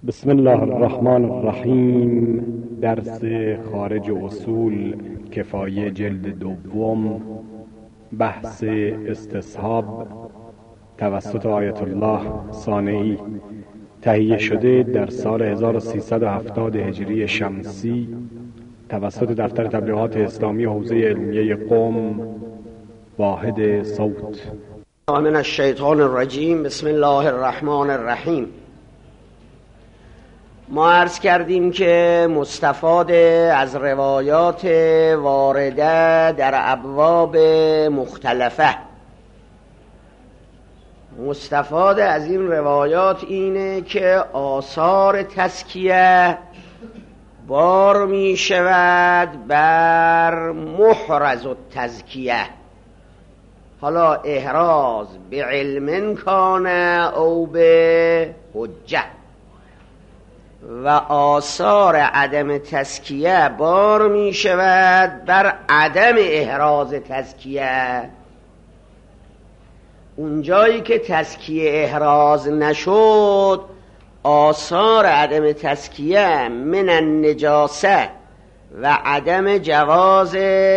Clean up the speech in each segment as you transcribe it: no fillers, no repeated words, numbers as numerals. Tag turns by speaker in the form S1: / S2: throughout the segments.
S1: بسم الله الرحمن الرحیم. درس خارج اصول کفایه جلد دوم، بحث استصحاب توسط آیت الله صانعی، تهیه شده در سال 1370 هجری شمسی توسط دفتر تبلیغات اسلامی حوزه علمیه قم، واحد صوت.
S2: من الشیطان الرجیم. بسم الله الرحمن الرحیم. ما عرض کردیم که مستفاده از روایات وارده در ابواب مختلفه، مستفاده از این روایات اینه که آثار تزکیه بار می شود بر محرز التزکیه، حالا احراز به علم کانه او به حجه، و آثار عدم تزکیه بار می شود بر عدم احراز تزکیه. اونجایی که تزکیه احراز نشد، آثار عدم تزکیه من النجاسه و عدم جواز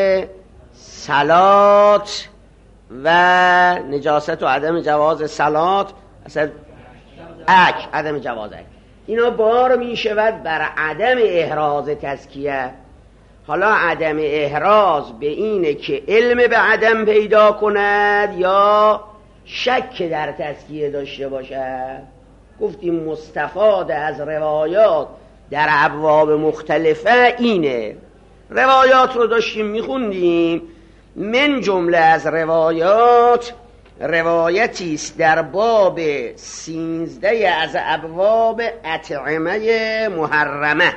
S2: صلات و نجاست و عدم جواز صلات، اصلا عدم جواز اینا بار می شود بر عدم احراز تزکیه. حالا عدم احراز به اینه که علم به عدم پیدا کند یا شک در تزکیه داشته باشد. گفتیم مستفاد از روایات در ابواب مختلفه اینه. روایات رو داشتیم میخوندیم، من جمله از روایات روایتی است در باب 13 از ابواب اطعمه محرمه،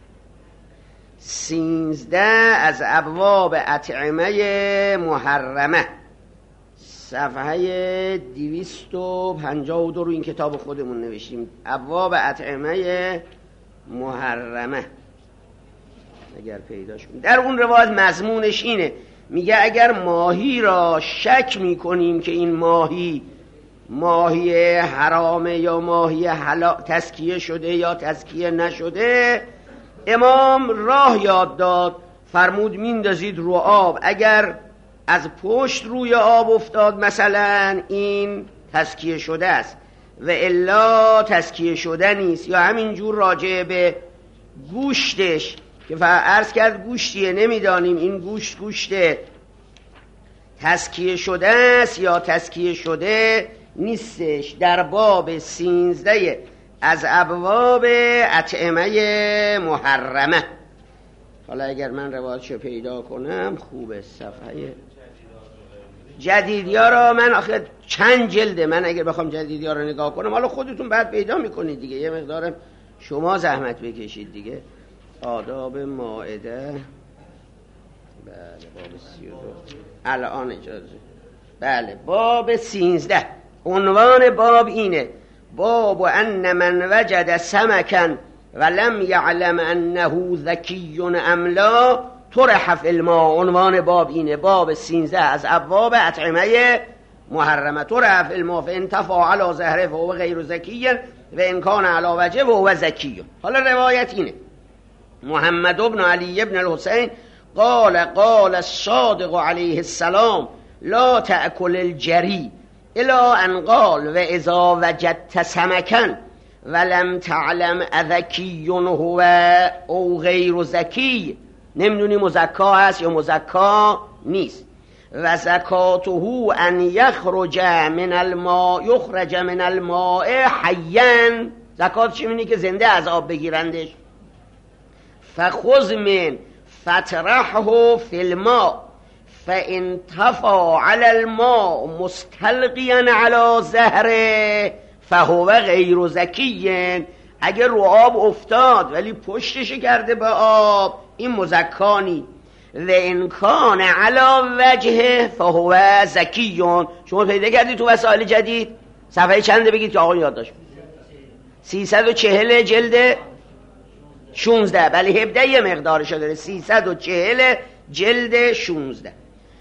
S2: 13 از ابواب اطعمه محرمه، صفحه 252 رو این کتاب خودمون نوشتیم، ابواب اطعمه محرمه اگر پیداش کنیم. در اون روایت مضمونش اینه، میگه اگر ماهی را شک میکنیم که این ماهی حرامه یا ماهی تزکیه شده یا تزکیه نشده، امام راه یاد داد، فرمود میندازید رو آب، اگر از پشت روی آب افتاد مثلا این تزکیه شده است و الا تزکیه شده نیست. یا همینجور راجع به گوشتش که عرض کرد گوشتیه، نمیدانیم این گوشت تزکیه شده است یا تزکیه شده نیستش. در باب 13 از ابواب اطعمه محرمه. حالا اگر من روایتشو پیدا کنم خوبه. صفحه جدیدیا را من آخه چند جلده، من اگر بخوام جدیدیا رو نگاه کنم، حالا خودتون بعد پیدا میکنید دیگه، یه مقدارم شما زحمت بکشید دیگه. آداب مائده، بله باب 32 الان اجازه، بله باب 13. عنوان باب اینه، باب ان من وجد سمکا ولم یعلم انه ذکی ام لا طرح فی الماء. عنوان باب اینه، باب 13 از ابواب اطعمه محرمه. طرح فی الماء فان تفا علی ظهره فهو غیر ذکی و ان کان علی وجهه فهو ذکی. حالا روایت اینه، محمد بن علی بن الحسین قال الصادق علیه السلام لا تأکل الجری الا ان قال و اذا وجدت سمکا ولم تعلم اذکی هو او غیر ذکی. نمیدونی مزکا هست یا مزکا نیست. و زکاته ان یخرج من الماء حیا. زکات چی می‌بینی؟ که زنده از آب بگیرندش. فخذ من فطرحه فی الماء فان تفا علی الماء مستلقیا علی ظهره فهو غیر ذکی. اگر رو آب افتاد ولی پشتش کرده به آب، این مزکانی. و ان کان علی وجهه فهو ذکی. شما پیدا کردید تو وسائل جدید صفحه چنده بگید که آقا یاد داشت؟ 340 جلد 16. بله 17 یه مقدارشو داره، 340 جلد 16.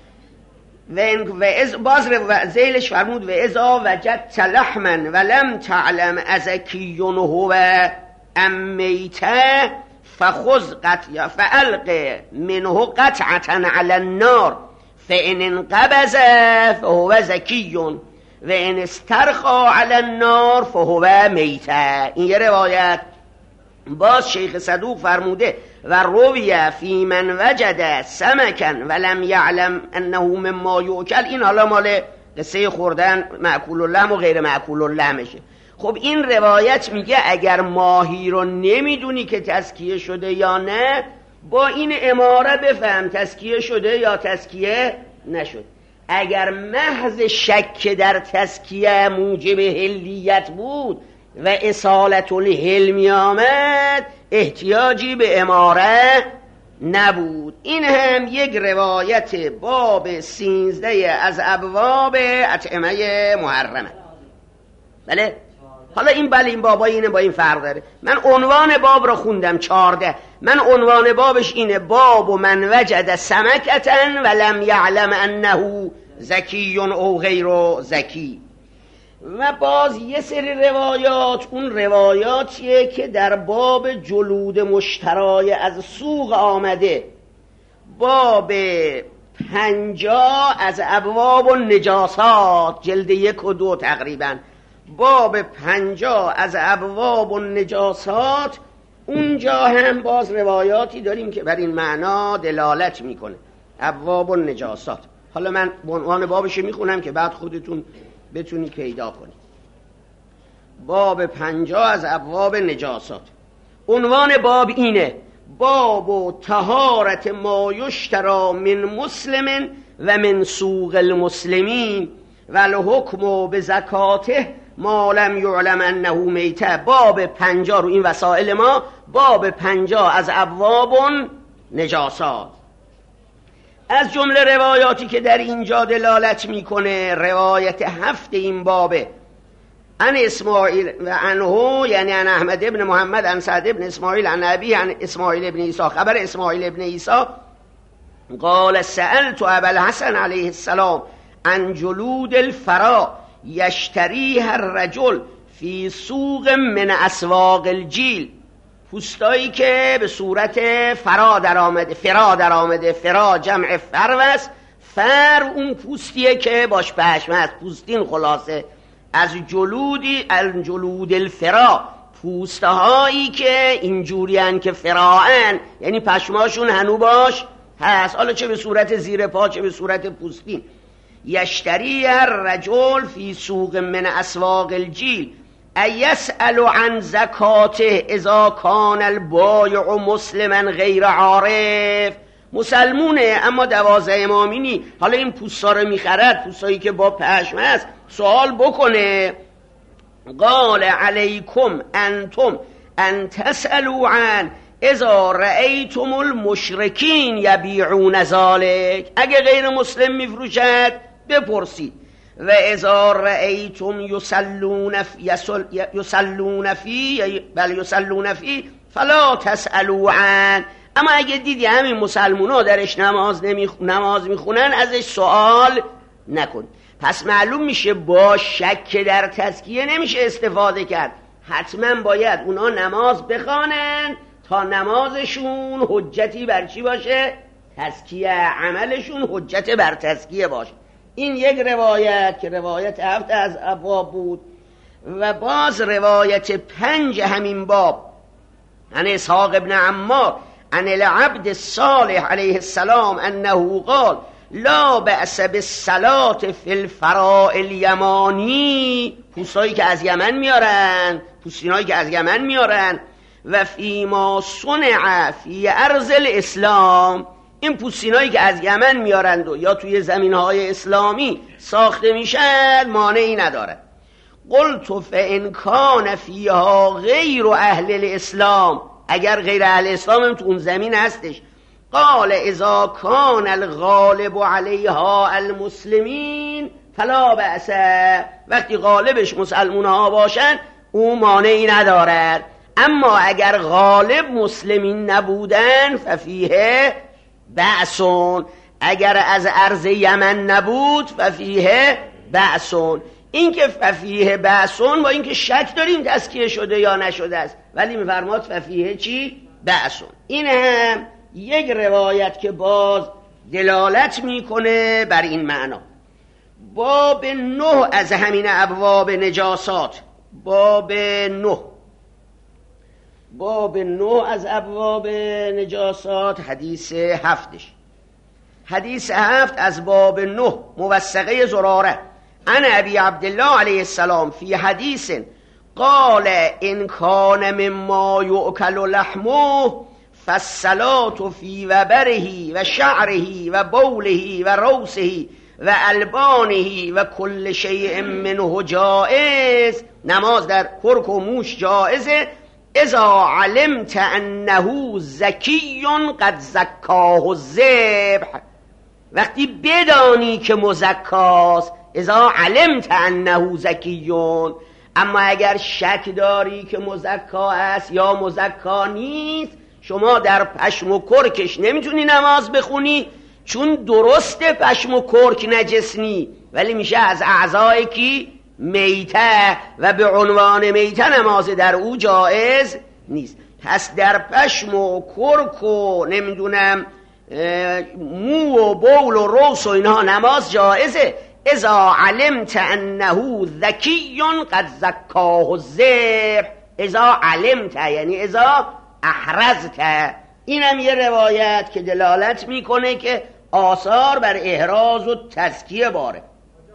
S2: و باز زیلش فرمود و اذا وجدت لحما ولم تعلم ازکی هو امیته فخذ قطع فالق منه قطعة على النار فان انقبض فهو زکی و ان استرخى على النار فهو میته. این یه روایت. باز شیخ صدوق فرموده و رویه فی من وجد سمکن ولم یعلم انه مما یؤکل. این حالا مال قصه خوردن مأکول اللحم و غیر مأکول اللحمشه. خب این روایت میگه اگر ماهی رو نمیدونی که تزکیه شده یا نه، با این اماره بفهم تزکیه شده یا تزکیه نشد. اگر محض شک در تزکیه موجب حلیت بود و اصالت الحل می آمد، احتیاجی به اماره نبود. این هم یک روایت باب 13 از ابواب اطعمه محرمه. بله حالا این بابای اینه، با این فرق داره. من عنوان باب رو خوندم 14. من عنوان بابش اینه: باب من وجد سمکتن ولم یعلم انه زکی او غیر زکی. و باز یه سری روایات، اون روایاتیه که در باب جلود مشترای از سوق آمده. باب 50 از ابواب النجاسات، جلد 1 و 2 تقریبا. باب 50 از ابواب النجاسات، اونجا هم باز روایاتی داریم که بر این معنا دلالت میکنه. ابواب النجاسات. حالا من عنوان بابش میخونم که بعد خودتون بتونید پیدا کنید. باب 50 از ابواب نجاسات. عنوان باب اینه: باب طهارت ما یشتری من مسلم و من سوق المسلمین و الحکم بزکاته ما لم یعلم انه میته. باب 50 رو این وسائل ما، باب 50 از ابواب نجاسات. از جمله روایاتی که در اینجا دلالت میکنه، روایت 7 این بابه: عن اسماعیل و عنه، یعنی عن احمد ابن محمد عن سعد ابن اسماعیل عن ابی عن اسماعیل ابن عیسی. خبر اسماعیل ابن عیسی: قال سألت ابا الحسن علیه السلام عن جلود الفرا یشتریها الرجل فی سوق من اسواق الجیل. پوستایی که به صورت فرا در آمده. فرا جمع فروست. فر اون پوستیه که باش پشم هست، پوستین خلاصه. از جلود الفرا، پوستهایی که اینجوری هن که فراهن، یعنی پشماشون هنو باش هست، حالا چه به صورت زیر پا چه به صورت پوستین. یشتری الرجل فی سوق من اسواق الجیل ایسأل عن زکاته اذا کان البایع مسلما غیر عارف. مسلمونه اما 12 امامینی. حالا این پوستا رو میخرد، پوستایی که با پشم هست، سوال بکنه: قال علیکم انتم ان تسألوا عن اذا رأیتم المشرکین یبیعون ذلک. اگه غیر مسلم میفروشد بپرسید. و اذا رأیتم یصلون فی فلا تسألوا عن. اما اگه دیدی همین مسلمونا درش نماز میخونن، ازش سوال نکن. پس معلوم میشه با شک در تزکیه نمیشه استفاده کرد. حتما باید اونا نماز بخوانن تا نمازشون حجتی بر چی باشه؟ تزکیه. عملشون حجت بر تزکیه باشه. این یک روایت که روایت 7 از ابواب بود. و باز روایت 5 همین باب: عن اسحاق ابن عمار عن العبد الصالح علیه السلام انه قال لا بأس بالصلاة فی الفراء الیمانی. پوستایی که از یمن میارن، پوستینایی که از یمن میارن. و فی ما صنع فی ارض الاسلام. این پوستینایی که از یمن میارند و یا توی زمینهای اسلامی ساخته میشن، مانعی نداره. قلت فإن کان فیها غیر اهل الاسلام. اگر غیر اهل اسلام هم تو اون زمین هستش. قال اذا کان الغالب علیها المسلمین فلا بأس. وقتی غالبش مسلمون ها باشن اون مانعی ندارد. اما اگر غالب مسلمین نبودن ففیه بأسون. اگر از ارض یمن نبود ففیه بأسون. این که ففیه بأسون با این که شک داریم تزکیه شده یا نشده است، ولی میفرماد ففیه چی؟ بأسون. این هم یک روایت که باز دلالت میکنه بر این معنا. باب 9 از همین ابواب نجاسات، باب 9 از ابواب نجاسات، حدیث 7ش. حدیث 7 از باب 9 موثقه زراره عن ابی عبدالله علیه السلام فی حدیث قال ان کان مما یؤکل لحمه فالصلاة فی وبره و شعره و بوله و روسه و البانه و کل شیء منه جائز، نماز در کرک و موش جائزه، اذا علمت انه زکی قد زکاه الذبح، وقتی بدانی که مزکاست، اذا علمت انه زکیون. اما اگر شک داری که مزکا است یا مزکا نیست، شما در پشم و کرکش نمیتونی نماز بخونی، چون درسته پشم و کرک نجس نی، ولی میشه از اعضای کی؟ میته، و به عنوان میته نماز در او جایز نیست. پس در پشم و کرک و نمیدونم مو و بول و روس و اینها نماز جایزه. اذا علمت انه ذکی قد زکاه الذبح، اذا علمت یعنی اذا احرزت. اینم یه روایت که دلالت میکنه که آثار بر احراز و تزکیه باره.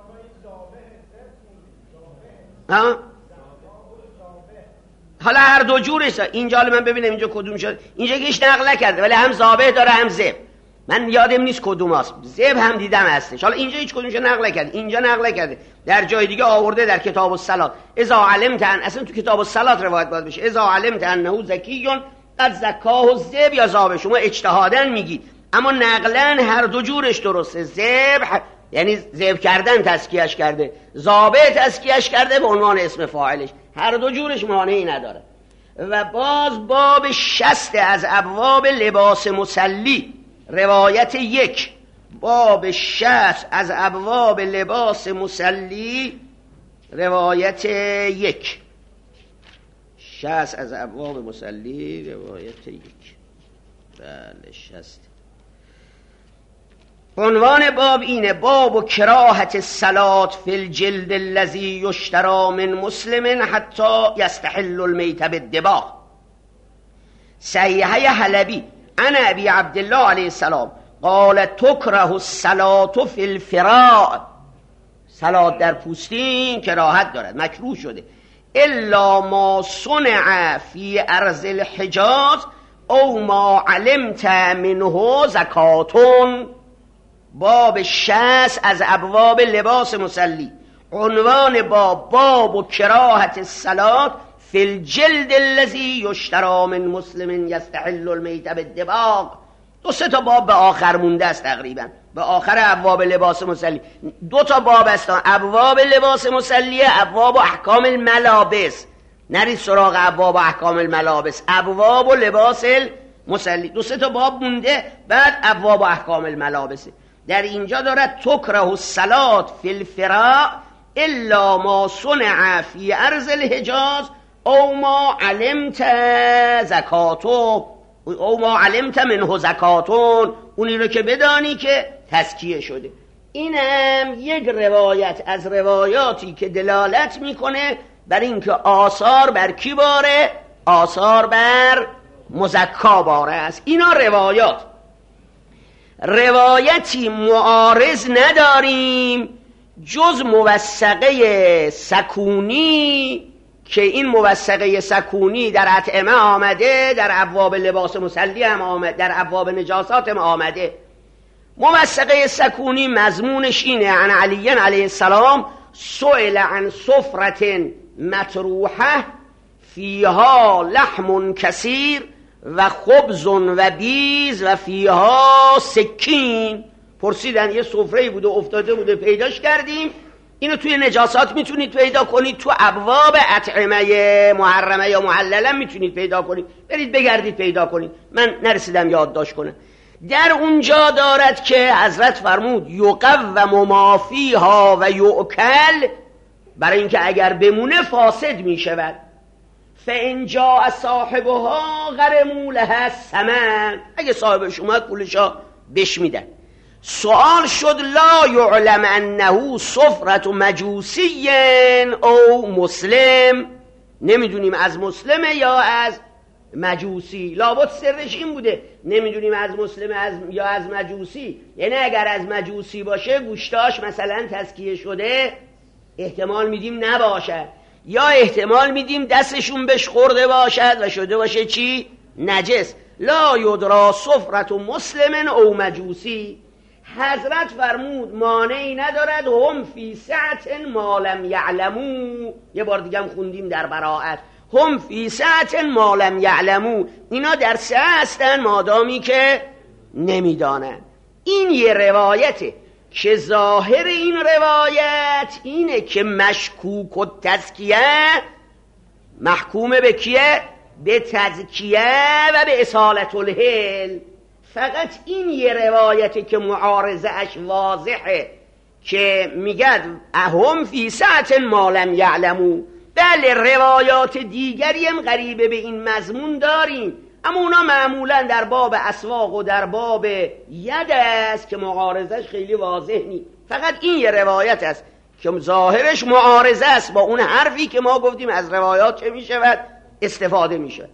S2: حالا هر دو جورش، اینجا من ببینم اینجا کدوم شد. اینجا هیچ نقل نکرده ولی هم ذابح داره هم ذبح، من یادم نیست کدوم است. ذبح هم دیدم هستش، حالا اینجا هیچ کدومش نقل نکرده، اینجا نقل نکرده، در جای دیگه آورده در کتاب الصلات. اذا علمت ان، اصلا تو کتاب الصلات روایت باید بشه، اذا علمت انه زکی قد زکاه الذبح یا ذابح. شما اجتهادا میگی، اما نقلا هر دو جورش درسته. ذبح یعنی ذبح کردن تزکیهش کرده، ذابح تزکیهش کرده به عنوان اسم فاعلش، هر دو جورش مانعی نداره. و باز باب 60 از ابواب لباس مصلی، روایت 1. باب 60 از ابواب لباس مصلی، روایت 1. 60 از ابواب مصلی، روایت 1. بله 60. عنوان باب اینه: باب و کراهت الصلاة فی الجلد الذی یشتری من مسلم حتی یستحل المیت بالدباغ. صحیحه حلبی عن ابی عبدالله علیه السلام قال تکره الصلاة فی الفراء، صلات در پوستین کراهت دارد، مکروه شده، الا ما صنع فی ارض الحجاز او ما علمت منه زکاتون. باب 60 از ابواب لباس مصلی، عنوان باب و کراهت الصلاة فی الجلد الذی یشتری من مسلم یستحل المیت بالدباغ. 2-3 تا باب به آخر مونده است، تقریبا به آخر ابواب لباس مصلی 2 تا باب هستن. ابواب لباس مصلی، ابواب و احکام الملابس، نرید سراغ ابواب و احکام الملابس، ابواب و لباس مصلی 2-3 تا باب مونده، بعد ابواب و احکام الملابس. در اینجا دارد تکره الصلاة فی الفراء الا ما صنع فی ارض الحجاز او ما علمت زکاتو او ما علمت منه زکاتون، اونی رو که بدانی که تزکیه شده. اینم یک روایت از روایاتی که دلالت میکنه بر اینکه آثار بر کی باره؟ آثار بر مزکا باره است. اینا روایتی معارض نداریم جز موثقه سکونی، که این موثقه سکونی در اطعمه آمده، در ابواب لباس مصلی هم آمده، در ابواب نجاسات هم آمده. موثقه سکونی مضمونش اینه: عن علی علیه السلام سئل عن سفرة مطروحه فیها لحم کثیر و خبز و بیز و فیها سکین. پرسیدن یه سفره بوده افتاده بوده پیداش کردیم، اینو توی نجاسات میتونید پیدا کنید، تو ابواب اطعمه محرمه یا محلله میتونید پیدا کنید، برید بگردید پیدا کنید، من نرسیدم یادداشت کنم. در اونجا دارد که حضرت فرمود یقوم ما فیها و یؤکل برای اینکه اگر بمونه فاسد می شود. فإن جاء صاحبها غرموا لها الثمن، اگه صاحبش اومد پولشا بهش میدن. سوال شد لا یعلم انه صفرة مجوسی او مسلم، نمیدونیم از مسلمه یا از مجوسی. لابد سرش این بوده نمیدونیم از مسلمه یا از مجوسی، یعنی اگر از مجوسی باشه گوشتاش مثلا تزکیه شده احتمال میدیم نباشد، یا احتمال میدیم دستشون بهش خورده باشد و شده باشه چی؟ نجس. لا یدرا صفرة مسلم او مجوسی. حضرت فرمود مانعی ندارد هم فی سعة ما لم یعلمو. یه بار دیگه هم خوندیم در براءت هم فی سعة ما لم یعلمو، اینا در سعه هستن مادامی که نمیدانن. این یه روایته که ظاهر این روایت اینه که مشکوک و تزکیه محکومه به کیه؟ به تزکیه و به اصالت الحل. فقط این یه روایته که معارضه اش واضحه که میگد هم فی سعة ما لم یعلمو. بله روایات دیگری هم غریبه به این مضمون داریم، اما اونا معمولا در باب اسواق و در باب ید است که معارضش خیلی واضح نیست. فقط این یه روایت است که ظاهرش معارضه است با اون حرفی که ما گفتیم از روایات چه میشود استفاده میشه.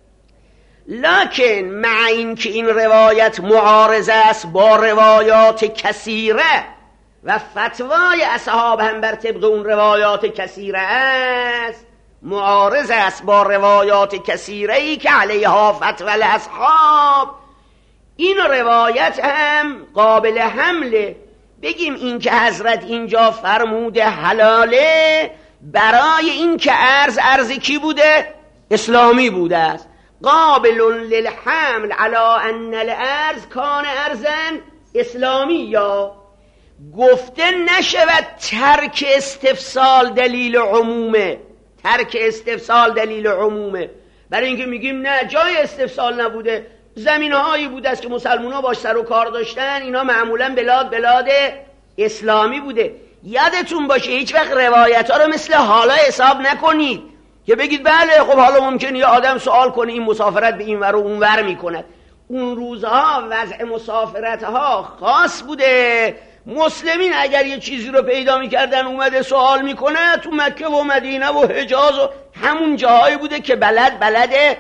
S2: لکن مع این که این روایت معارضه است با روایات کثیره و فتوای اصحاب هم بر طبق اون روایات کثیره است، معارض است با روایات کثیره‌ای که علیها فتوى الاصحاب، این روایت هم قابل حمله. بگیم این که حضرت اینجا فرموده حلاله برای این که ارز کی بوده؟ اسلامی بوده است. قابل للحمل علی ان الارض کان ارزا اسلامی، یا گفته نشود ترک استفسال دلیل عمومه. ترک استفسال دلیل عمومه، برای اینکه میگیم نه جای استفسال نبوده، زمینهایی بوده است که مسلمان‌ها باش سر و کار داشتن، اینا معمولا بلاد اسلامی بوده. یادتون باشه هیچ وقت روایت ها رو مثل حالا حساب نکنید که بگید بله خب حالا ممکنه یه آدم سوال کنه این مسافرت به این ور و اون ور میکند. اون روزها وضع مسافرت ها خاص بوده. مسلمین اگر یه چیزی رو پیدا میکردن اومده سوال میکنه، تو مکه و مدینه و حجاز و همون جاهایی بوده که بلد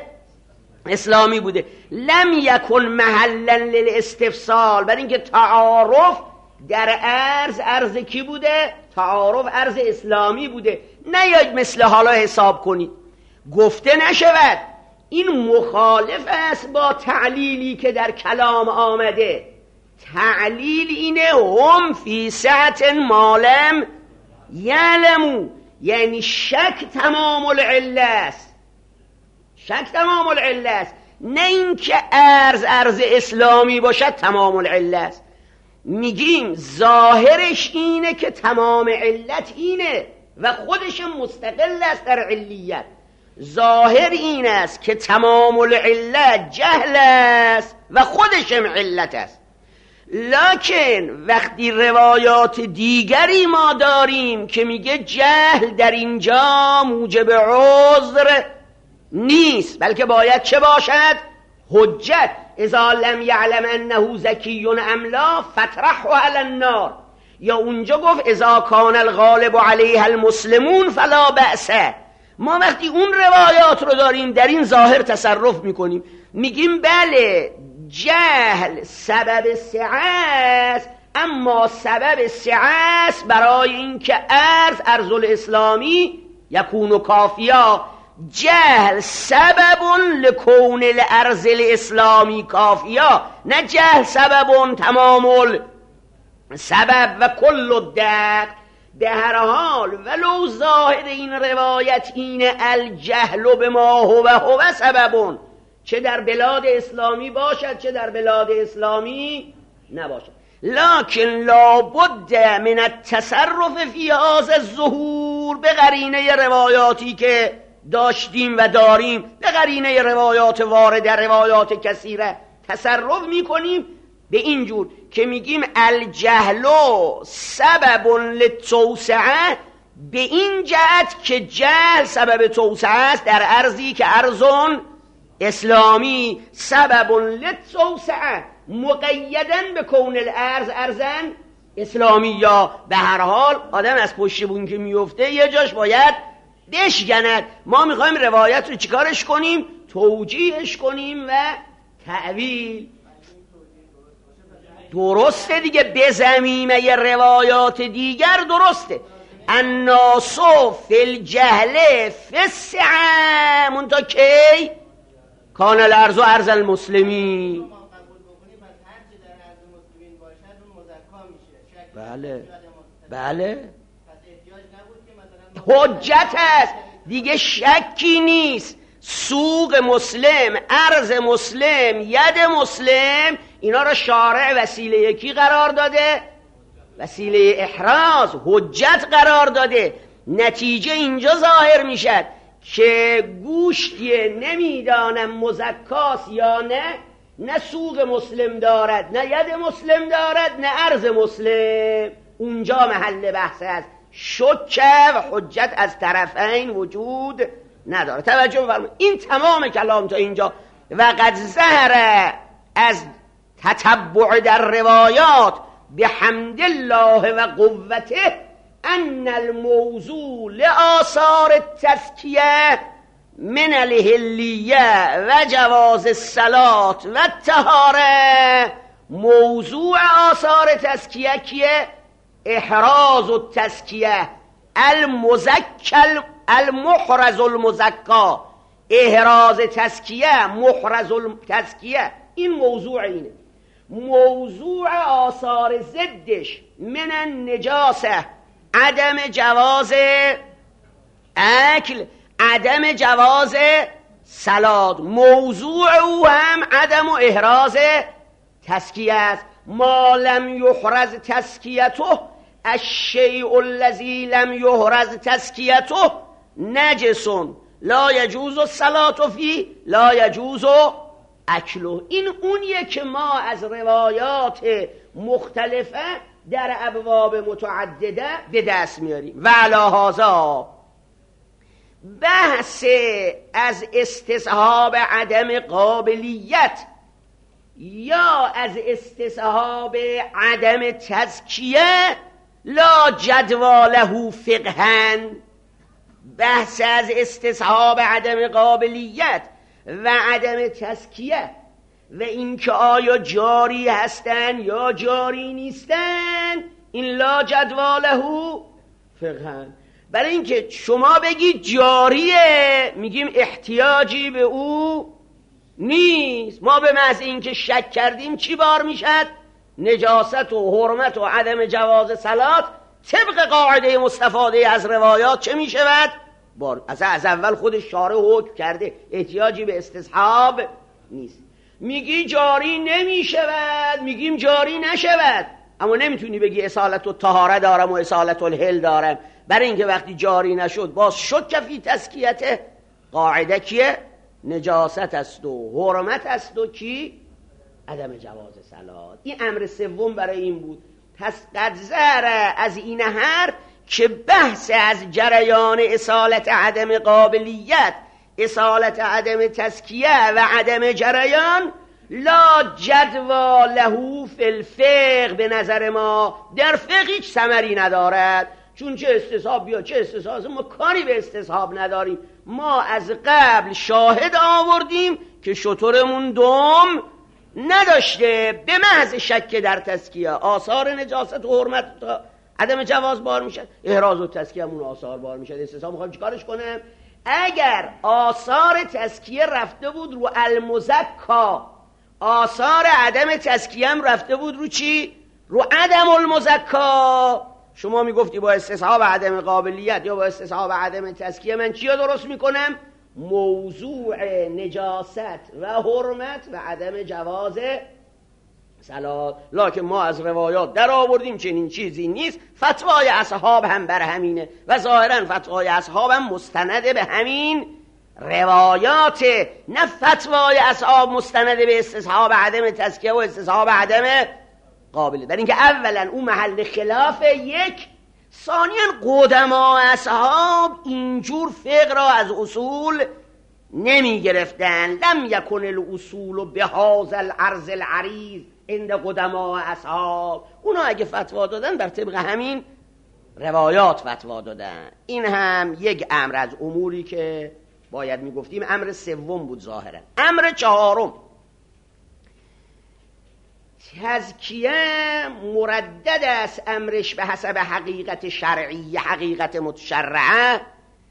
S2: اسلامی بوده. لم یکن محلا للاستفسال، برای اینکه تعارف در ارز کی بوده؟ تعارف ارز اسلامی بوده. نیاید مثل حالا حساب کنید. گفته نشود این مخالف است با تعلیلی که در کلام آمده. تعلیل اینه هم فی سعة ما لم یعلمو، یعنی شک تمام العله است. شک تمام العله است، نه اینکه ارز اسلامی باشد تمام العله است. میگیم ظاهرش اینه که تمام علت اینه و خودش مستقل است در علیت. ظاهر این است که تمام العلت جهل است و خودشم علت است. لکن وقتی روایات دیگری ما داریم که میگه جهل در اینجا موجب عذر نیست، بلکه باید چه باشد؟ حجت. اذا لم یعلم انه زکی ام لا فطرحه علی النار. یا اونجا گفت اذا کان الغالب علیها المسلمون فلا بأس. ما وقتی اون روایات رو داریم در این ظاهر تصرف میکنیم، میگیم بله جهل سبب سعه است، اما سبب سعه است برای اینکه ارز الاسلامی یکون کافیا. جهل سبب لکون الارض الاسلامی کافیا، نه جهل سبب تمام سبب و کل الدق. به هر حال ولو ظاهر این روایت اینه الجهل بما هو سبب، چه در بلاد اسلامی باشد چه در بلاد اسلامی نباشد. لکن لابد من التصرف فی هذا الظهور، به قرینه روایاتی که داشتیم و داریم، به قرینه روایات وارد در روایات کثیره تصرف میکنیم به اینجور که میگیم الجهل سبب للتوسعه به این جهت که جهل سبب توسعه است در ارضی که ارزون اسلامی سبب للتوسعه مقیدن به کون الارض ارزن اسلامی. یا به هر حال آدم از پشت بون که میفته یه جاش باید بشگند. ما میخوایم روایت رو چیکارش کنیم؟ توجیهش کنیم و تعویل. درسته دیگه، به زمینه روایات دیگر درسته. الناس فی الجهل فی السعه منتها کی کان الارض ارض المسلمین. بله بله حجت است دیگه، شکی نیست. سوق مسلم، ارض مسلم، ید مسلم، اینا را شارع وسیله یکی قرار داده، وسیله احراز، حجت قرار داده. نتیجه اینجا ظاهر میشد که گوشتی نمیدانم مزکاست یا نه سوق مسلم دارد، نه ید مسلم دارد، نه ارض مسلم. اونجا محل بحث است. شک و حجت از طرفین وجود نداره. توجه بفرمایید، این تمام کلام تا اینجا. و قد ظهر از تتبع در روایات بحمد الله و قوته ان الموضوع لآثار التزکیه من الحلیه و جواز الصلاة و الطهاره. موضوع آثار تزکیه کیه؟ احراز التزکیه، المزکل المحرز المزکا، احراز تزکیه، محرز التزکیه. این موضوع اینه. موضوع آثار ضدش من النجاسه عدم جواز اکل، عدم جواز صلات. موضوع او هم عدم و احراز تزکیه است. ما لم یحرز تزکیته الشیء الذی لم یحرز تزکیته نجس لا یجوز الصلاة فیه لا یجوز اکله. این اونیه که ما از روایات مختلفه در ابواب متعدده به دست میاریم. و علی هذا بحث از استصحاب عدم قابلیت یا از استصحاب عدم تزکیه لا جدواله فقهن. بحث از استصحاب عدم قابلیت و عدم تزکیه و اینکه آیا جاری هستن یا جاری نیستن، این لا جدواله فقهن. برای اینکه شما بگید جاریه، میگیم احتیاجی به او نیست. ما به محض اینکه شک کردیم چی بار میشد؟ نجاست و حرمت و عدم جواز صلات طبق قاعده مستفاده از روایات چه میشود؟ بار. از اول خودش شارع حکم کرده احتیاجی به استصحاب نیست. میگی جاری نمیشود، میگیم جاری نشود، اما نمیتونی بگی اصالت و طهاره دارم و اصالت الحل دارم، برای اینکه وقتی جاری نشد باز شک فی تزکیته. قاعده کیه؟ نجاست است و حرمت است و کی؟ عدم جواز صلات. این امر سوم برای این بود. پس قد ظهر از این هر که بحث از جریان اصالت عدم قابلیت، اصالت عدم تزکیه و عدم جریان لا جدوا له فی الفقه، به نظر ما در فقه هیچ ثمری ندارد. چون چه استصحاب بیا چه استصحاب، ما کاری به استصحاب نداریم. ما از قبل شاهد آوردیم که شترمون دم نداشته، به محض شک در تزکیه آثار نجاست و حرمت عدم جواز بار میشد، احراز و تزکیه همون آثار بار میشد. استصحاب میخوایم چیکارش کنم؟ اگر آثار تزکیه رفته بود رو المزکا، آثار عدم تزکیه هم رفته بود رو چی؟ رو عدم المزکا. شما میگفتی با استصحاب عدم قابلیت یا با استصحاب عدم تزکیه من چی رو درست میکنم؟ موضوع نجاست و حرمت و عدم جواز صلات. لکن ما از روایات در آوردیم چنین چیزی نیست. فتوای اصحاب هم بر همینه و ظاهرا فتوای اصحاب هم مستند به همین روایات، نه فتوای اصحاب مستند به استصحاب عدم تزکیه و استصحاب عدم قابلیت. برای اینکه اولا اون محل خلاف یک ثانیاً قدما اصحاب اینجور فقه را از اصول نمی گرفتن. لم یکن الاصول بهذا العرض العریض عند قدما اصحاب. اونا اگه فتوا دادن بر طبق همین روایات فتوا دادن. این هم یک امر از اموری که باید میگفتیم امر سوم بود ظاهرا. امر چهارم، تزکیه مردد است امرش به حسب حقیقت شرعی، حقیقت متشرعه.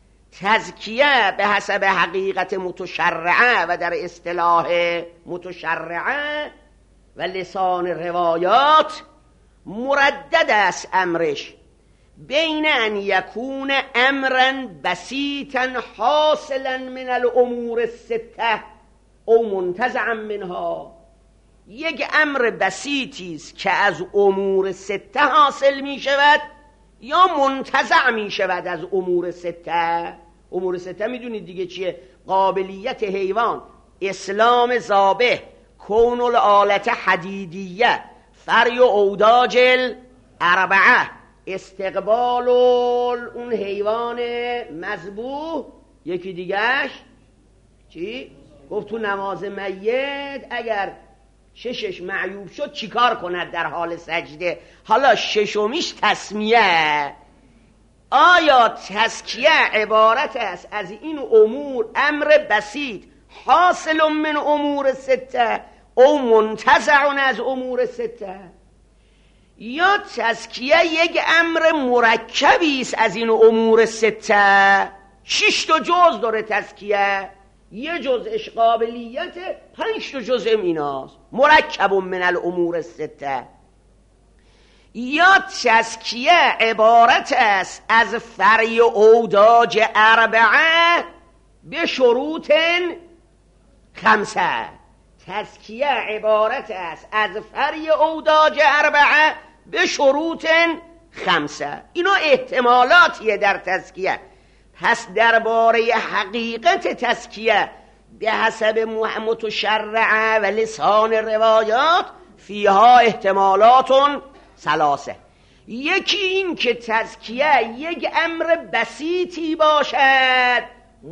S2: تزکیه به حسب حقیقت متشرعه و در اصطلاح متشرعه و لسان روایات مردد است امرش بین ان یکون امرا بسیطا حاصلا من الامور السته او منتزعا منها. یک امر بسیطی است که از امور سته حاصل می شود یا منتزع می شود از امور سته. امور سته می دونید دیگه چیه؟ قابلیت حیوان، اسلام ذابح، کون الآلت حدیدیه، فری و اوداج الاربعه، استقبال اون حیوان مذبوح. یکی دیگهش چی؟ گفت تو نماز میت اگر ششش معیوب شد چیکار کند در حال سجده. حالا ششمیش تسمیه. آیا تزکیه عبارت است از این امور امر بسیط حاصل من امور سته او منتزع از امور سته، یا تزکیه یک امر مرکبی است از این امور سته؟ 6 تا جز داره تزکیه، یه جزءش قابلیت، 5 تا جزء ایناست، مرکب من الامور السته. یا تزکیه عبارت است از فری اوداج اربعه به شروط 5. تزکیه عبارت است از فری اوداج اربعه به شروط 5. اینا احتمالاتیه در تزکیه. پس درباره حقیقت تزکیه به حسب متشرعه و لسان روایات فیها احتمالات 3. یکی این که تزکیه یک امر بسیطی باشد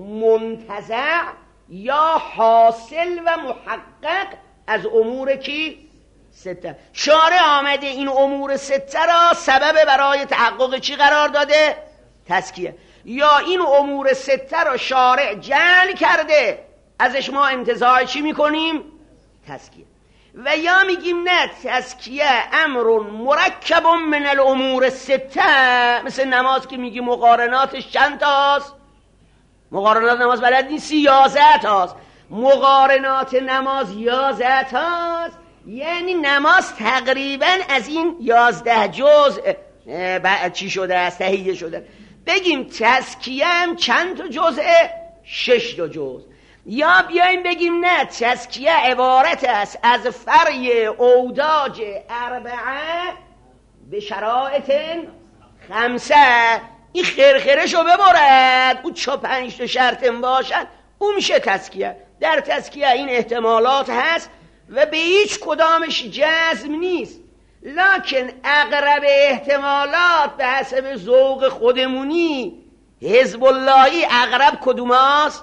S2: منتزع یا حاصل و محقق از امور کی؟ 6. شارع آمده این امور 6 را سبب برای تحقق چی قرار داده؟ تزکیه. یا این امور 6 را شارع جعل کرده، ازش ما انتزاع چی میکنیم؟ تزکیه. و یا میگیم نه، تزکیه امر مرکب من الامور 6. مثل نماز که میگی مقارناتش چند تاست؟ مقارنات نماز بلد نیستی، 11 تاست. مقارنات نماز 11 تاست، یعنی نماز تقریبا از این 11 جزء چی شده است؟ تهیه شده. بگیم تزکیه هم چند تا جزء؟ 6 تا جزء. یا بیایم بگیم نه، تزکیه عبارت است از فری اوداج اربعه به شرایط 5. این خرخرشو ببرد، اون 5 تا شرط باشد، اون میشه تزکیه. در تزکیه این احتمالات هست و به هیچ کدامش جزم نیست، لکن اقرب احتمالات به حسب ذوق خودمونی حزب اللهی اقرب کدوم است؟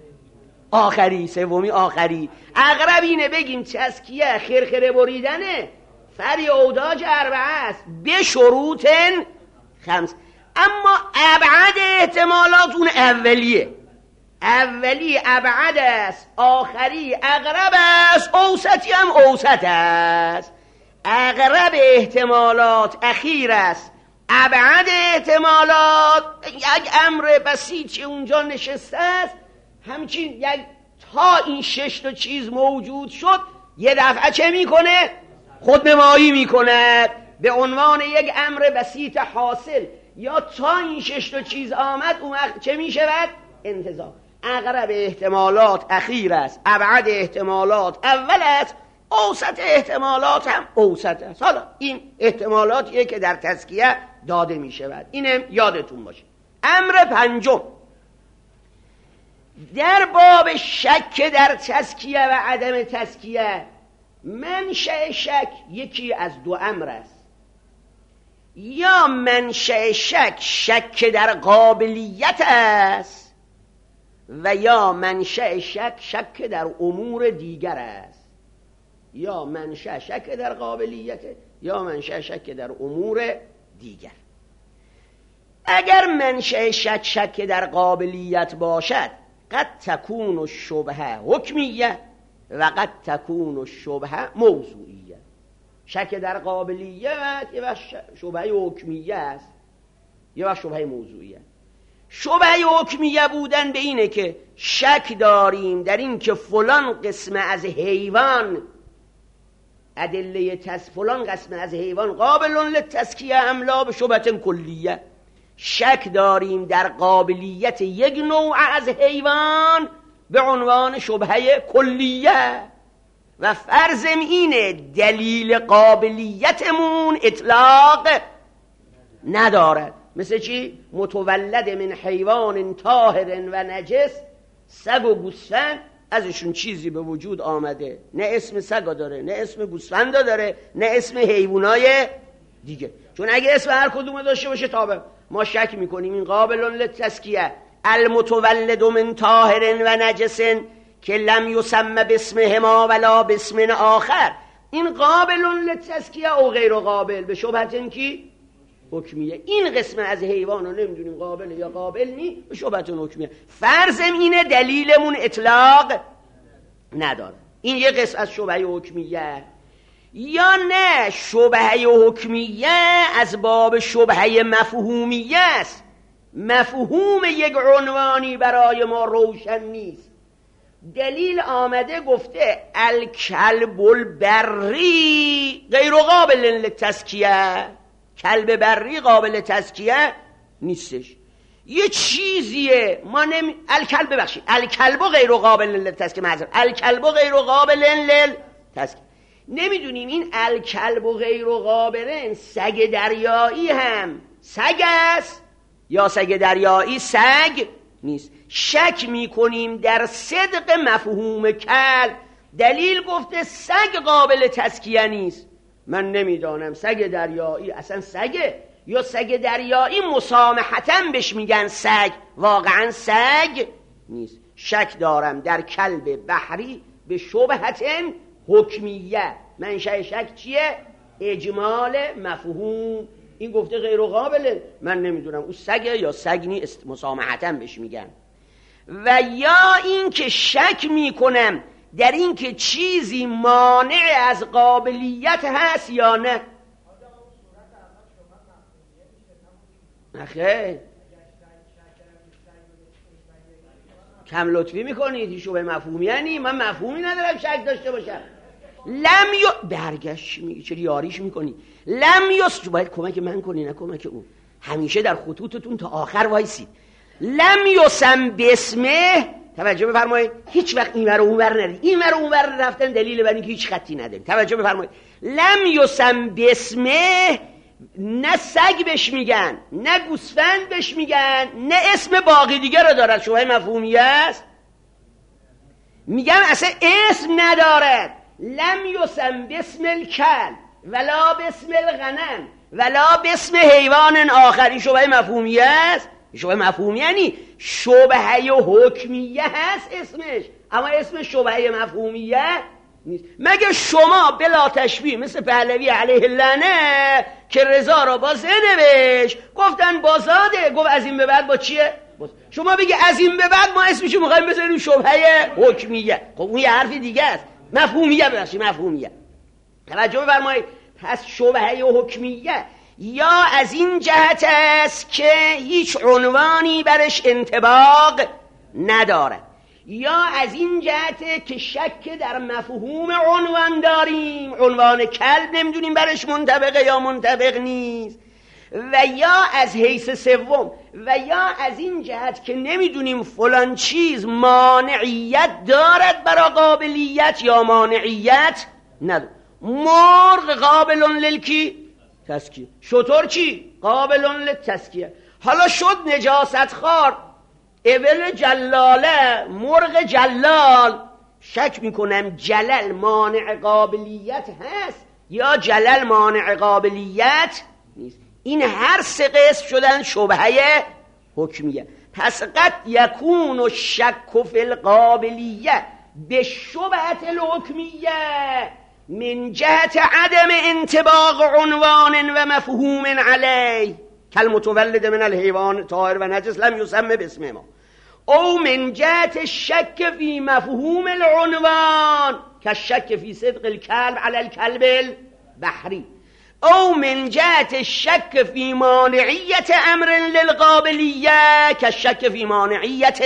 S2: آخری، سومی آخری. اقرب اینه بگیم تزکیه خرخره بریدنه، فری اوداج اربعه است به شروط 5. اما ابعد احتمالات اون اولی ابعد است، آخری اقرب است، اوسطی هم اوسط است. اقرب احتمالات اخیر است، ابعد احتمالات یک امر بسیط اونجا نشسته است، همچین یک تا این 6 تا چیز موجود شد یه دفعه چه میکنه؟ خودنمایی میکنه به عنوان یک امر بسیط حاصل. یا تا این 6 تا چیز آمد اون وقت چه میشود؟ انتزاع. اقرب احتمالات اخیر است، ابعد احتمالات اول است، اوسط احتمالات هم اوسط است. حالا این احتمالاتیه که در تزکیه داده میشود، اینم یادتون باشه. امر 5 در باب شک در تزکیه و عدم تزکیه. منشأ شک یکی از 2 امر است. یا منشأ شک در قابلیت است و یا منشأ شک در امور دیگر است. یا منشأ شک در قابلیت یا منشأ شک در امور دیگر. اگر منشأ شک در قابلیت باشد قد تکون الشبهه حکمیه و قد تکون الشبهه موضوعیه. شک در قابلیت یه وقت شبهه حکمیه است، یه وقت شبهه موضوعیه. شبهه حکمیه بودن به اینه که شک داریم در این که فلان قسم از حیوان فلان قسم از حیوان قابل للتزکیه ام لا به شبهه کلیه. شک داریم در قابلیت یک نوع از حیوان به عنوان شبهه کلیه و فرضم اینه دلیل قابلیتمون اطلاق ندارد. مثل چی؟ متولد من حیوان طاهر و نجس، سگ و گوسفند ازشون چیزی به وجود آمده، نه اسم سگا داره نه اسم گوسفندا داره نه اسم حیوانای دیگه. چون اگه اسم هر کدوم داشته باشه تابه ما شک میکنیم این قابل للتزکیه. المتولد من طاهر و نجس که لم یسمى باسمهما ولا باسم آخر، این قابل للتزکیه او غیر قابل به شبهه کی حکمیه. این قسم از حیوان رو نمیدونیم قابل یا قابل نی به شبهه حکمیه. فرضم اینه دلیلمون اطلاق نداره. این یه قسم از شبهه حکمیه. یا نه شبهه حکمیه از باب شبهه مفهومیه است. مفهوم یک عنوانی برای ما روشن نیست. دلیل آمده گفته الکلب البری غیر قابل للتزکیه، کلب بری قابل تزکیه نیستش. یه چیزیه ما الکلب غیر قابل للتزکیه، معذرت، الکلب غیر قابل للتزکیه. نمیدونیم این الکلب غیر قابل سگ دریایی هم سگ است یا سگ دریایی سگ نیست. شک میکنیم در صدق مفهوم کلب. دلیل گفته سگ قابل تزکیه نیست. من نمیدانم سگ دریایی اصلا سگه یا سگ دریایی مسامحتاً بهش میگن سگ، واقعا سگ نیست. شک دارم در کلب بحری به شبهت حکمیه. منشأ شک چیه؟ اجمال مفهوم. این گفته غیر قابله، من نمیدونم او سگه یا سگ نیست، مسامحتاً بهش میگن. و یا این که شک میکنم در این که چیزی مانع از قابلیت هست یا نه. نخیر کم لطفی میکنید. شبه مفهومی یعنی من مفهومی ندارم شک داشته باشم. برگشت میگی چرا یاریش میکنی؟ باید کمک من کنی نه کمک اون. همیشه در خطوطتون تا آخر وایسید. لم یسم باسمه، توجه بفرمایید، هیچ وقت این ور اون ور نرید. این ور اون ور رفتن دلیل بر اینکه هیچ خطی نداریم. توجه بفرمایید. لم یسم باسمه، نه سگ بهش میگن نه گوسفند بهش میگن نه اسم باقی دیگه رو دارد. شبهه مفهومیه است. میگم اصلا اسم ندارد. لم یسم باسم الکلب ولا باسم الغنم ولا باسم حیوان آخر. این شبهه مفهومیه است. شبهه مفهومیه یعنی شبهه حکمیه هست اسمش، اما اسم شبهه مفهومیه نیست. مگه شما بلا تشبیه مثل پهلوی علیه اللعنه که رضا را با زه نوشت گفتن با زاده، گفت از این به بعد با چیه؟ شما بگی از این به بعد ما اسمشو میخوایم بذاریم شبهه حکمیه. خب اون یه حرف دیگه است. مفهومیه. توجه بفرمایید. پس شبهه حکمیه یا از این جهت است که هیچ عنوانی برش انطباق نداره، یا از این جهت که شک در مفهوم عنوان داریم، عنوان کلب نمیدونیم برش منطبقه یا منطبق نیست، و یا از حیث سوم و یا از این جهت که نمیدونیم فلان چیز مانعیت دارد برای قابلیت یا مانعیت ندارد. مرغ قابل للکی تزکیه، شتر چی؟ قابل للتزکیه. حالا شد نجاست خار، ابل جلاله، مرغ جلال، شک میکنم جلل مانع قابلیت هست یا جلل مانع قابلیت نیست. این هر سه قسم شدن شبهه حکمیه. پس قد یکون الشک فی القابلیه به شبهت الحکمیه من جهت عدم انطباق عنوان و مفهوم علیه کالمتولد من الحیوان طاهر و نجس لم یسمى باسم ما، او من جهت الشک فی مفهوم العنوان کالشک فی صدق الکلب علی الکلب البحری، او من جهت الشک فی مانعیت امر للقابلیه کالشک فی مانعیت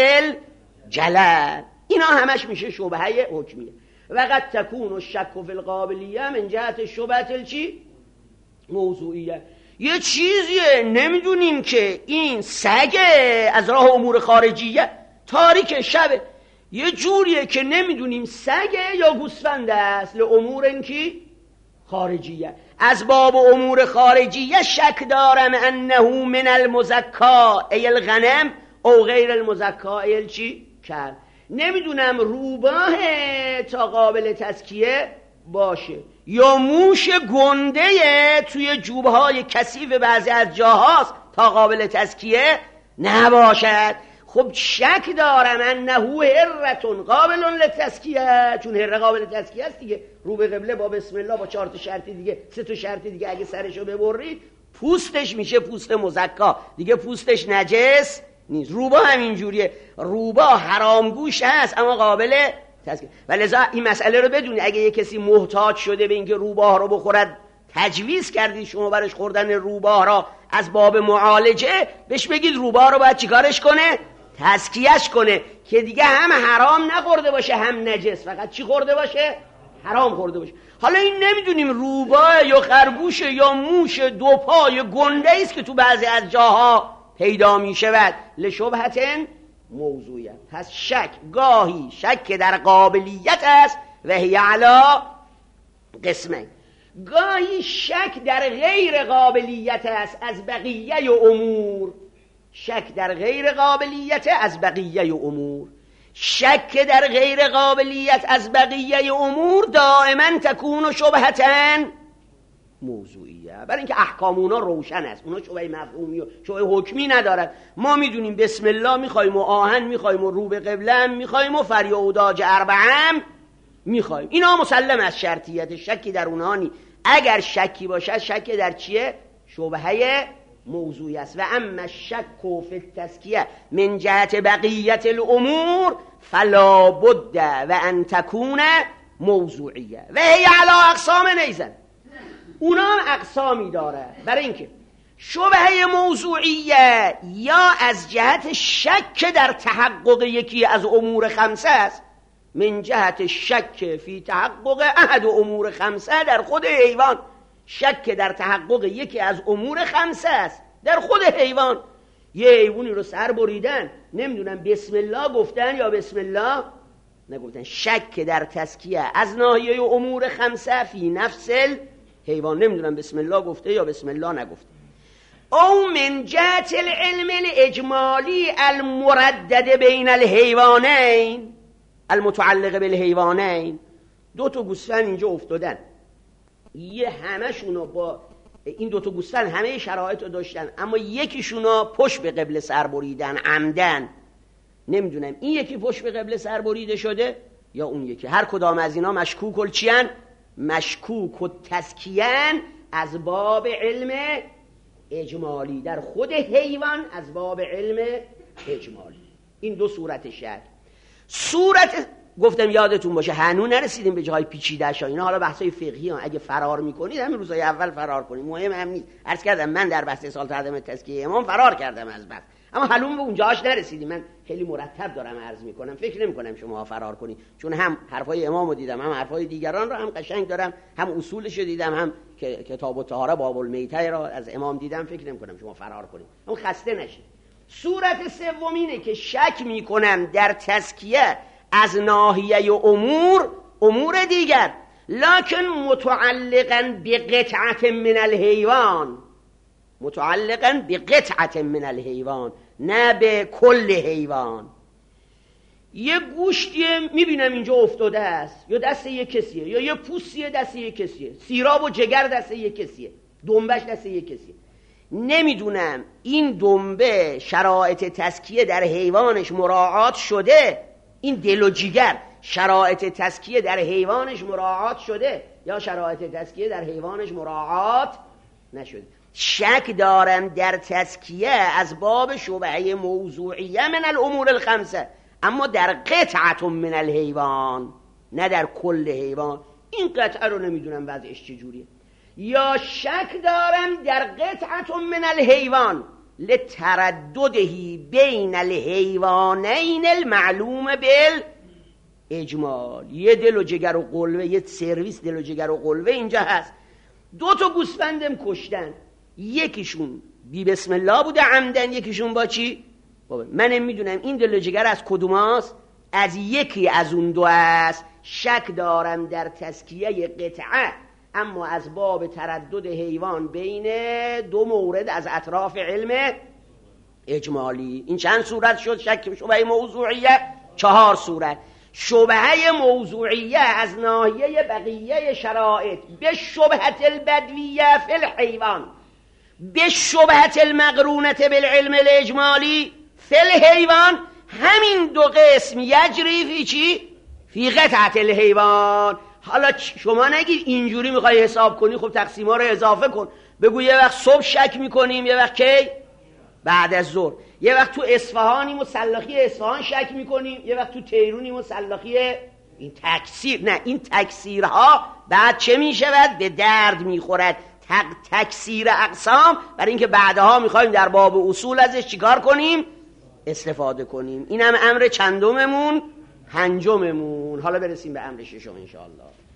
S2: الجلل. اینا همش میشه شبهه حکمیه. و قد تکون الشک فی القابلیه من جهت شبهه الچی موضوعیه. یه چیزیه نمیدونیم که این سگه از راه امور خارجیه، تاریک شبه، یه جوریه که نمیدونیم سگه یا گوسفنده است، لامور اینکی خارجیه. از باب امور خارجیه شک دارم انه من المزکا ای الغنم او غیر المزکا ای الچی کل. نمیدونم روباه تا قابل تزکیه باشه یا موش گنده توی جوبهای کثیف بعضی از جاهاست تا قابل تزکیه نباشد. خب شک دارم انه هرتون قابل للتزکیه، چون هره قابل تزکیه است دیگه. رو به قبله با بسم الله با 4 تا شرط دیگه 3 تا شرط دیگه اگه سرشو ببرید پوستش میشه پوست مزکا دیگه، پوستش نجس نیست. روبا همین جوریه، روبا حرامگوش هست اما قابل تزکیه. ولذا این مسئله رو بدونی، اگه یه کسی محتاج شده به اینکه روباه رو بخورد، تجویز کردید شما برش خوردن روباه را از باب معالجه، بهش بگید روباه رو باید چیکارش کنه؟ تزکیهش کنه که دیگه هم حرام نخورده باشه هم نجس، فقط چی خورده باشه؟ حرام خورده باشه. حالا این نمیدونیم روباه یا خرگوش یا موش دو پای گنده است که تو بعضی از جاها پیدا می شود لشبهتن موضوعیت. پس شک گاهی شک در قابلیت است و هی علا قسمه، گاهی شک در غیر قابلیت است از بقیه امور. شک در غیر قابلیت از بقیه امور، شک در غیر قابلیت از بقیه امور دائما تکون شبهتن موضوعیه، برای اینکه احکام اونا روشن است، اونا شبهه مفهومی و شبهه حکمی ندارن. ما میدونیم بسم الله میخوایم و آهن میخوایم و رو به قبله میخوایم و فریاداج اربعم میخوایم، اینا مسلم از شرطیت، شکی در اونها نی. اگر شکی باشه شک در چیه؟ شبهه موضوعی است. و اما الشک فی التزکیه من جهت بقیت الامور فلا بد و ان تکون موضوعیه و هی علی اقسام نیزن. اونا هم اقسامی داره، برای اینکه شبهه موضوعیه یا از جهت شک در تحقق یکی از امور خمسه است، من جهت شک فی تحقق احد امور خمسه در خود حیوان، شک در تحقق یکی از امور خمسه است در خود حیوان. یه حیوانی رو سر بریدن، نمیدونم بسم الله گفتن یا بسم الله نگفتن، شک در تزکیه از ناحیه امور خمسه فی نفس حیوان، نمیدونم بسم الله گفته یا بسم الله نگفته. او من جهت العلم الاجمالی المردد بین الحیوانین المتعلق بالحیوانین. 2 تا گوسفند اینجا افتادن، یه همشونو با این 2 تا گوسفند همه شرایط رو داشتن، اما یکیشونو پشت به قبله سر بریدن عمدن. نمیدونم این یکی پشت به قبله سر بریده شده یا اون یکی، هر کدام از اینا مشکوک الچیان مشکوک و تزکیان از باب علم اجمالی در خود حیوان، از باب علم اجمالی. این 2 صورت شک. صورت گفتم یادتون باشه هنوز نرسیدیم به جای پیچیده‌اش، اینا حالا بحثای فقهی ها. اگه فرار میکنید همین روزای اول فرار کنید، مهم هم نیست. عرض کردم من در بحث اصالت عدم تزکیه امام فرار کردم از بحث، اما حلوم به اونجاش نرسیدیم. من خیلی مرتب دارم عرض میکنم، فکر نمیکنم شما فرار کنید، چون هم حرفای امامو دیدم، هم حرفای دیگران رو هم قشنگ دارم، هم اصولش رو دیدم، هم کتاب الطهاره باب المیته را از امام دیدم. فکر نمیکنم شما فرار کنید، اما خسته نشید. صورت سومینه که شک میکنم در تزکیه از ناحیه امور دیگر، لکن متعلقا بقطعه من الحیوان، متعلقا بقطعه من الحیوان نه به کل حیوان. یه گوشتی میبینم اینجا افتاده است، یا دست یک کسیه، یا یه پوستیه دست یک کسیه، سیراب و جگر دست یک کسیه، دنبش دست یک کسیه. نمیدونم این دنبه شرایط تزکیه در حیوانش مراعات شده، این دل و جیگر شرایط تزکیه در حیوانش مراعات شده یا شرایط تزکیه در حیوانش مراعات نشده. شک دارم در تزکیه از باب شبهه موضوعیه من الامور الخمسه، اما در قطعه من الحیوان، نه در کل حیوان. این قطعه رو نمیدونم وضعش چجوریه. یا شک دارم در قطعه من الحیوان لتردده بین الحیوانین المعلوم بالاجمال. یه دل و جگر و قلوه، یه سرویس دل و جگر و قلوه اینجا هست. 2 تا گوسفندم کشتن، یکیشون بی بسم الله بوده عمدن، یکیشون با چی؟ من نمیدونم این دل و جگر از کدوماست، از یکی از اون 2 است. شک دارم در تزکیه قطعه، اما از باب تردد حیوان بین 2 مورد از اطراف علم اجمالی. این چند صورت شد شک شبهه موضوعیه؟ 4 صورت. شبهه موضوعیه از ناحیه بقیه شرائط به شبهت البدویه فی الحیوان، به شبهت المقرونة بالعلم الاجمالی فی الحیوان، همین 2 قسم یجری فی چی؟ فی قطعه الحیوان. حالا شما نگید اینجوری میخوای حساب کنی، خب تقسیم‌ها رو اضافه کن، بگو یه وقت صبح شک میکنیم، یه وقت کی؟ بعد از ظهر. یه وقت تو اصفهانیم و سلاخی اصفهان شک میکنیم، یه وقت تو تهرونیم و سلاخی. این تکثیر نه، این تکثیرها بعد چه میشود؟ به درد میخورد. تکثیر اقسام، برای اینکه بعدها میخوایم در باب اصول ازش چیکار کنیم؟ استفاده کنیم. اینم امر چندممون؟ 5مون. حالا برسیم به امر 6 ان شاء الله.